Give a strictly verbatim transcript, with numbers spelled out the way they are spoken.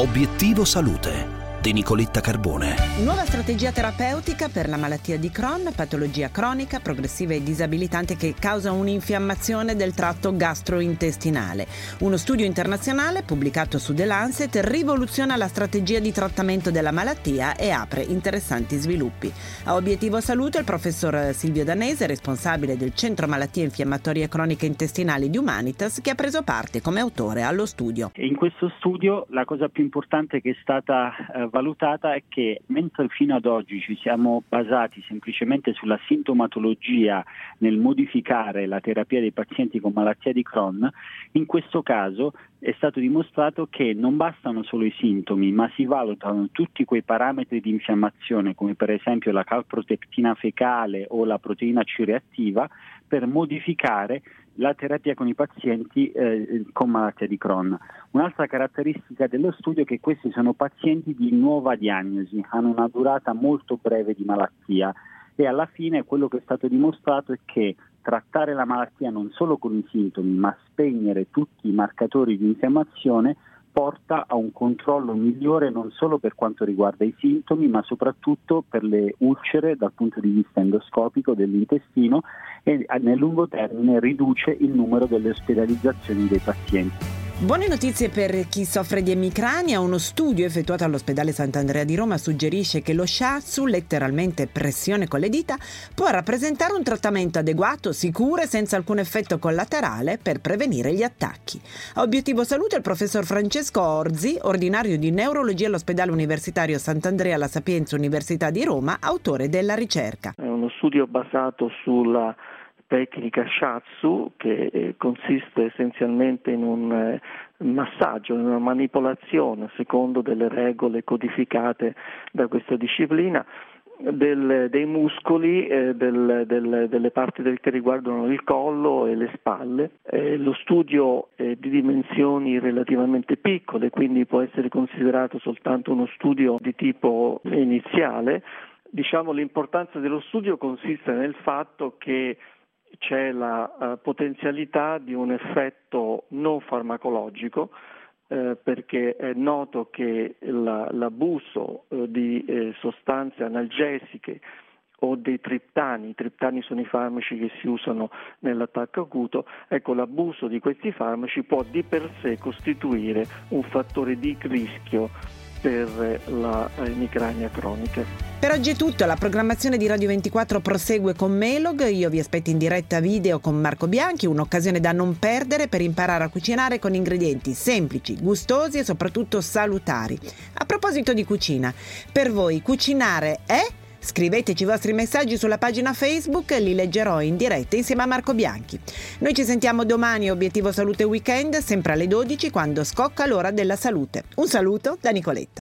Obiettivo Salute di Nicoletta Carbone. Nuova strategia terapeutica per la malattia di Crohn, patologia cronica, progressiva e disabilitante che causa un'infiammazione del tratto gastrointestinale. Uno studio internazionale pubblicato su The Lancet rivoluziona la strategia di trattamento della malattia e apre interessanti sviluppi. A Obiettivo Salute il professor Silvio Danese, responsabile del Centro Malattie Infiammatorie Croniche Intestinali di Humanitas, che ha preso parte come autore allo studio. In questo studio la cosa più importante che è stata eh, valutata è che mentre fino ad oggi ci siamo basati semplicemente sulla sintomatologia nel modificare la terapia dei pazienti con malattia di Crohn, in questo caso è stato dimostrato che non bastano solo i sintomi, ma si valutano tutti quei parametri di infiammazione, come per esempio la calprotectina fecale o la proteina C reattiva, per modificare la terapia con i pazienti eh, con malattia di Crohn. Un'altra caratteristica dello studio è che questi sono pazienti di nuova diagnosi, hanno una durata molto breve di malattia e alla fine quello che è stato dimostrato è che trattare la malattia non solo con i sintomi, ma spegnere tutti i marcatori di infiammazione porta a un controllo migliore non solo per quanto riguarda i sintomi, ma soprattutto per le ulcere dal punto di vista endoscopico dell'intestino e nel lungo termine riduce il numero delle ospedalizzazioni dei pazienti. Buone notizie per chi soffre di emicrania. Uno studio effettuato all'ospedale Sant'Andrea di Roma suggerisce che lo shiatsu, letteralmente pressione con le dita, può rappresentare un trattamento adeguato, sicuro e senza alcun effetto collaterale per prevenire gli attacchi. A Obiettivo Salute il professor Francesco Orzi, ordinario di neurologia all'ospedale universitario Sant'Andrea La Sapienza Università di Roma, autore della ricerca. È uno studio basato sulla tecnica shiatsu, che eh, consiste essenzialmente in un eh, massaggio, in una manipolazione secondo delle regole codificate da questa disciplina del, dei muscoli eh, del, del, delle parti del, che riguardano il collo e le spalle. Eh, lo studio è di dimensioni relativamente piccole, quindi può essere considerato soltanto uno studio di tipo iniziale. Diciamo, l'importanza dello studio consiste nel fatto che c'è la uh, potenzialità di un effetto non farmacologico, eh, perché è noto che la, l'abuso eh, di eh, sostanze analgesiche o dei triptani, i triptani sono i farmaci che si usano nell'attacco acuto, ecco, l'abuso di questi farmaci può di per sé costituire un fattore di rischio per la emicrania cronica. Per oggi è tutto, la programmazione di Radio ventiquattro prosegue con Melog, io vi aspetto in diretta video con Marco Bianchi, un'occasione da non perdere per imparare a cucinare con ingredienti semplici, gustosi e soprattutto salutari. A proposito di cucina, per voi cucinare è? Scriveteci i vostri messaggi sulla pagina Facebook, li leggerò in diretta insieme a Marco Bianchi. Noi ci sentiamo domani a Obiettivo Salute Weekend, sempre alle dodici, quando scocca l'ora della salute. Un saluto da Nicoletta.